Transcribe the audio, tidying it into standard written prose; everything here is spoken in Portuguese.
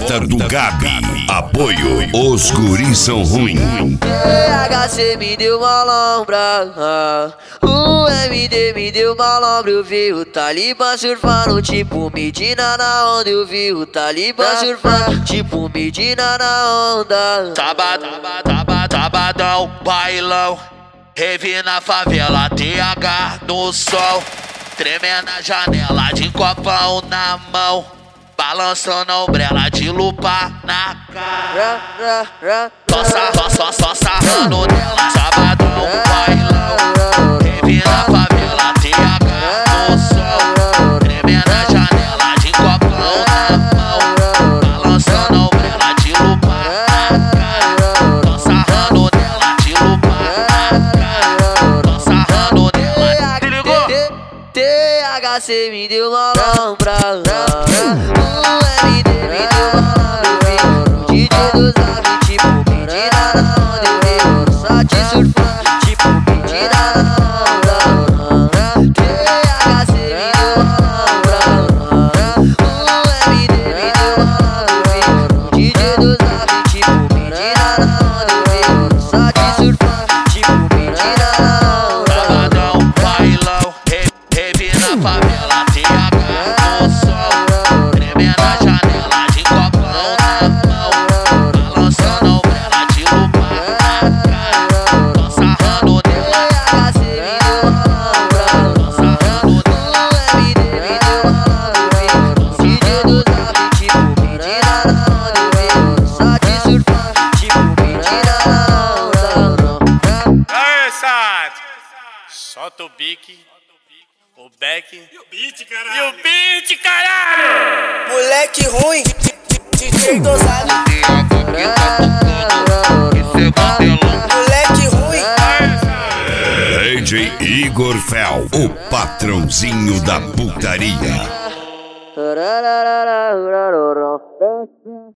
Porta do Gabi. Apoio, os guris são ruim. THC me deu uma lombra, o MD me deu uma lombra. Eu vi o Talibã surfando tipo Medina na onda. Eu vi o Talibã surfando tipo Medina na onda. Sabadão, bailão, rave na favela, TH no sol. Tremendo na janela de copão na mão, balançando a ombrela de lupa na cara. Só sarrando nela. Sabadão, bailão, rave na favela, TH no sol. Tremendo na janela de copão na mão, balançando a ombrela de lupa na cara. Tô sarrando nela de lupa na cara. Tô sarrando nela. Se ligou? THC me deu uma lombra, o MD me deu uma lombra. O DJ do Zap tipo Medina na onda. Eu vi o Sati surfando tipo Medina na onda. THC me deu uma lombra, o MD me deu uma lombra. O DJ do Zap tipo Medina na onda. Eu vi o Sati surfando tipo Medina na onda. Sabadão, bailão, rave na favela, TH no sol. Tremendo na janela de copão na mão, balançando a ombrela de lupa na cara. Tô sarrando nela. THC me deu uma lombra, Tô sarrando nela. o MD me deu uma lombra. O DJ do Zap tipo Medina na onda. Eu vi o Sati surfando tipo Medina na onda. Aê, Sat! Solta o bique, o beck e o beat, caralho! Moleque ruim, DJ dosado. Moleque ruim. DJ Igor Fel, o patrãozinho da putaria.